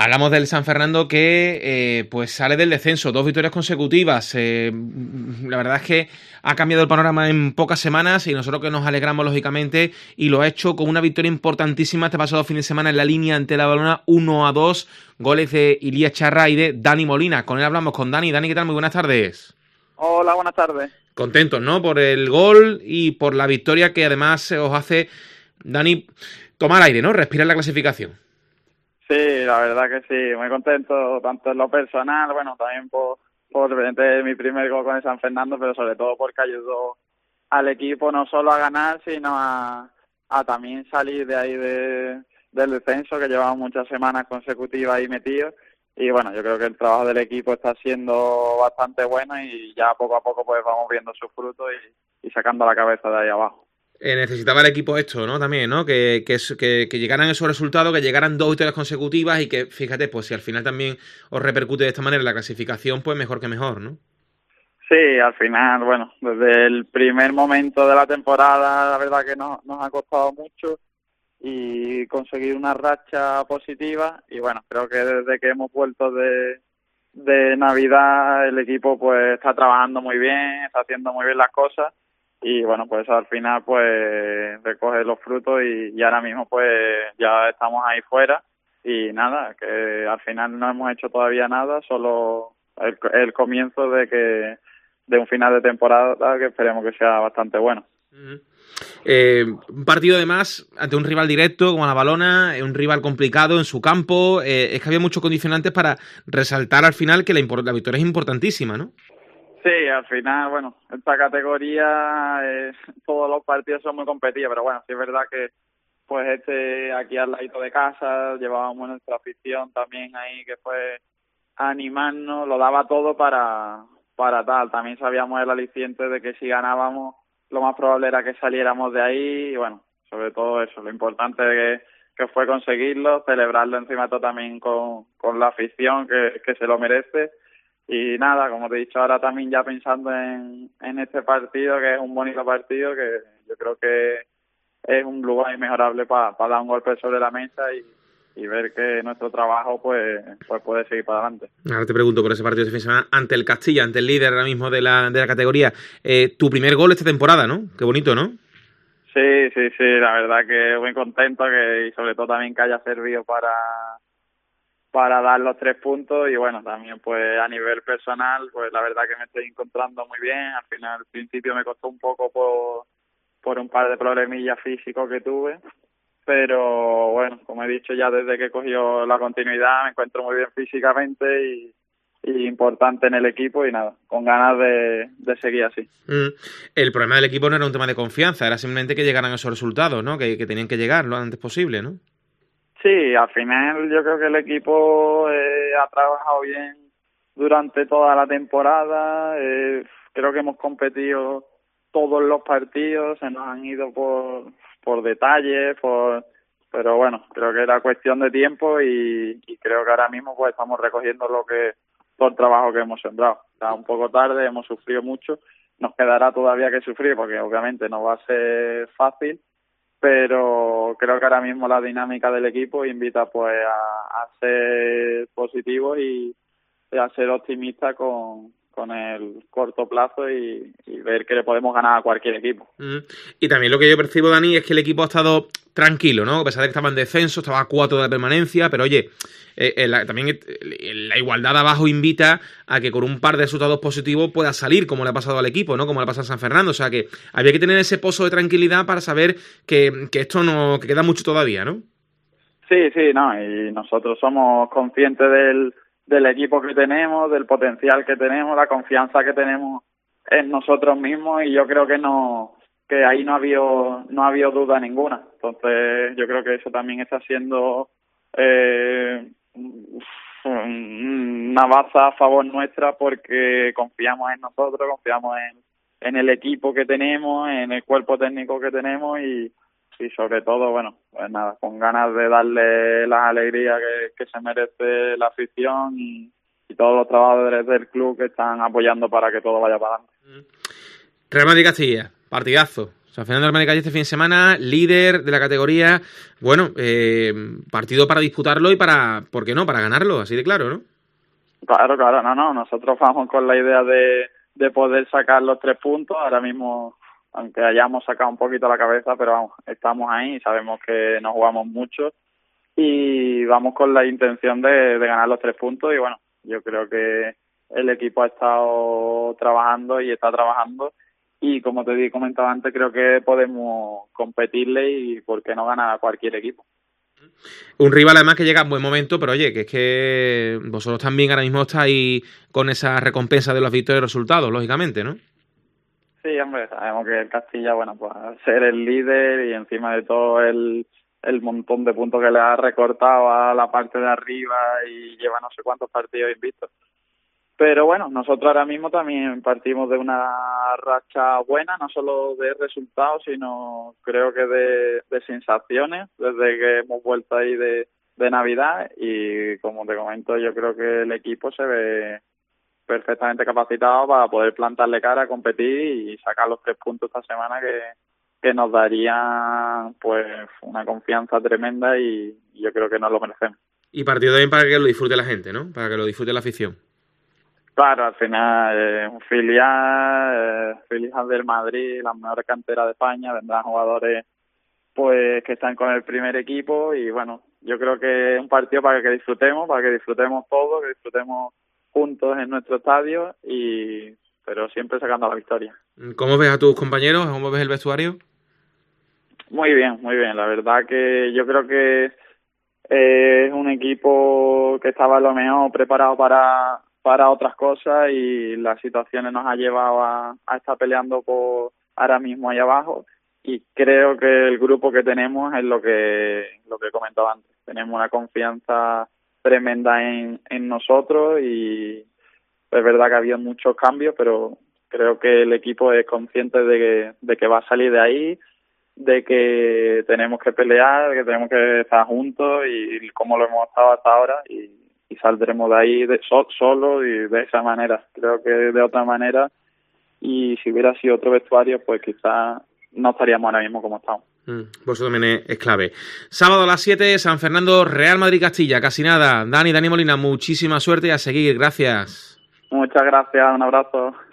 Hablamos del San Fernando que pues sale del descenso, 2 victorias consecutivas. La verdad es que ha cambiado el panorama en pocas semanas y nosotros que nos alegramos lógicamente, y lo ha hecho con una victoria importantísima este pasado fin de semana en la línea ante la Balona 1-2, goles de Ilías Charra y de Dani Molina. Con él hablamos, con Dani. Dani, ¿qué tal? Muy buenas tardes. Hola, buenas tardes. Contentos, ¿no? Por el gol y por la victoria que además os hace, Dani, tomar aire, ¿no? Respirar la clasificación. Sí, la verdad que sí, muy contento, tanto en lo personal, bueno, también por meter mi primer gol con el San Fernando, pero sobre todo porque ayudó al equipo no solo a ganar, sino a también salir de ahí del descenso, que llevamos muchas semanas consecutivas ahí metidos. Y bueno, yo creo que el trabajo del equipo está siendo bastante bueno y ya poco a poco pues vamos viendo sus frutos y sacando la cabeza de ahí abajo. Necesitaba el equipo esto, ¿no? También, ¿no? Que llegaran esos resultados, que llegaran 2 victorias consecutivas y que, fíjate, pues si al final también os repercute de esta manera la clasificación, pues mejor que mejor, ¿no? Sí, al final, bueno, desde el primer momento de la temporada, la verdad que nos ha costado mucho y conseguir una racha positiva. Y bueno, creo que desde que hemos vuelto de Navidad, el equipo pues está trabajando muy bien, está haciendo muy bien las cosas. Y bueno, pues al final pues recoge los frutos y ahora mismo pues ya estamos ahí fuera. Y nada, que al final no hemos hecho todavía nada, solo el comienzo de un final de temporada que esperemos que sea bastante bueno. Un partido además ante un rival directo como la Balona, un rival complicado en su campo. Es que había muchos condicionantes para resaltar al final que la victoria es importantísima, ¿no? Sí, al final, bueno, esta categoría, todos los partidos son muy competidos, pero bueno, sí es verdad que pues aquí al ladito de casa, llevábamos nuestra afición también ahí que fue a animarnos, lo daba todo para tal. También sabíamos el aliciente de que si ganábamos, lo más probable era que saliéramos de ahí y bueno, sobre todo eso, lo importante que fue conseguirlo, celebrarlo encima de todo también con la afición que se lo merece. Y nada, como te he dicho ahora también ya pensando en este partido, que es un bonito partido, que yo creo que es un lugar inmejorable para dar un golpe sobre la mesa y ver que nuestro trabajo pues puede seguir para adelante. Ahora te pregunto por ese partido de fin de semana ante el Castilla, ante el líder ahora mismo de la categoría. Tu primer gol esta temporada, ¿no? Qué bonito, ¿no? Sí, sí, sí, la verdad que muy contento y sobre todo también que haya servido para dar los 3 puntos y bueno, también pues a nivel personal, pues la verdad que me estoy encontrando muy bien. Al final, al principio me costó un poco por un par de problemillas físicos que tuve, pero bueno, como he dicho ya desde que he cogido la continuidad me encuentro muy bien físicamente y importante en el equipo y nada, con ganas de seguir así. El problema del equipo no era un tema de confianza, era simplemente que llegaran esos resultados, ¿no? Que tenían que llegar lo antes posible, ¿no? Sí, al final yo creo que el equipo ha trabajado bien durante toda la temporada. Creo que hemos competido todos los partidos, se nos han ido por detalles, pero bueno, creo que era cuestión de tiempo y creo que ahora mismo pues estamos recogiendo todo el trabajo que hemos sembrado. Está un poco tarde, hemos sufrido mucho, nos quedará todavía que sufrir porque obviamente no va a ser fácil, pero creo que ahora mismo la dinámica del equipo invita pues a ser positivos y a ser optimistas con el corto plazo y ver que le podemos ganar a cualquier equipo. Y también lo que yo percibo, Dani, es que el equipo ha estado tranquilo, ¿no? A pesar de que estaba en descenso, estaba a 4 de la permanencia, pero oye, también la igualdad de abajo invita a que con un par de resultados positivos pueda salir, como le ha pasado al equipo, ¿no? Como le ha pasado a San Fernando. O sea que había que tener ese pozo de tranquilidad para saber que esto no, que queda mucho todavía, ¿no? Sí, sí, no, y nosotros somos conscientes del equipo que tenemos, del potencial que tenemos, la confianza que tenemos en nosotros mismos y yo creo que ahí no ha habido duda ninguna. Entonces yo creo que eso también está siendo una baza a favor nuestra porque confiamos en nosotros, confiamos en el equipo que tenemos, en el cuerpo técnico que tenemos y sobre todo, bueno, pues nada, con ganas de darle las alegrías que se merece la afición y todos los trabajadores del club que están apoyando para que todo vaya para adelante. Real Madrid Castilla, partidazo. San Fernando del Manrique este fin de semana, líder de la categoría. Bueno, partido para disputarlo y para, ¿por qué no?, para ganarlo, así de claro, ¿no? Claro, no, nosotros vamos con la idea de poder sacar los 3 puntos. Ahora mismo, aunque hayamos sacado un poquito la cabeza, pero vamos, estamos ahí, sabemos que nos jugamos mucho y vamos con la intención de ganar los 3 puntos. Y bueno, yo creo que el equipo ha estado trabajando y está trabajando, y como te comentaba antes, creo que podemos competirle y por qué no ganar a cualquier equipo. Un rival además que llega en buen momento, pero oye, que es que vosotros también ahora mismo estáis con esa recompensa de los victorias y resultados, lógicamente, ¿no? Sí, hombre, sabemos que el Castilla, bueno, pues ser el líder y encima de todo el montón de puntos que le ha recortado a la parte de arriba y lleva no sé cuántos partidos invictos. Pero bueno, nosotros ahora mismo también partimos de una racha buena, no solo de resultados, sino creo que de sensaciones, desde que hemos vuelto ahí de Navidad, y como te comento, yo creo que el equipo se ve perfectamente capacitado para poder plantarle cara, competir y sacar los 3 puntos esta semana que nos daría pues una confianza tremenda, y yo creo que nos lo merecemos. Y partido también para que lo disfrute la gente, ¿no? Para que lo disfrute la afición. Claro, al final un filial del Madrid, la mejor cantera de España, vendrán jugadores pues que están con el primer equipo, y bueno, yo creo que es un partido para que disfrutemos todos, que disfrutemos juntos en nuestro estadio, pero siempre sacando la victoria. ¿Cómo ves a tus compañeros? ¿Cómo ves el vestuario? Muy bien, la verdad que yo creo que es un equipo que estaba a lo mejor preparado para otras cosas, y las situaciones nos ha llevado a estar peleando por ahora mismo ahí abajo, y creo que el grupo que tenemos es lo que comentaba antes. Tenemos una confianza tremenda en nosotros, y es verdad que ha habido muchos cambios, pero creo que el equipo es consciente de que va a salir de ahí, de que tenemos que pelear, que tenemos que estar juntos, y como lo hemos estado hasta ahora, y saldremos de ahí solo y de esa manera. Creo que de otra manera, y si hubiera sido otro vestuario, pues quizás no estaríamos ahora mismo como estamos. Pues eso también es clave. Sábado a las 7, San Fernando, Real Madrid-Castilla, casi nada. Dani Molina, muchísima suerte y a seguir. Gracias. Muchas gracias, un abrazo.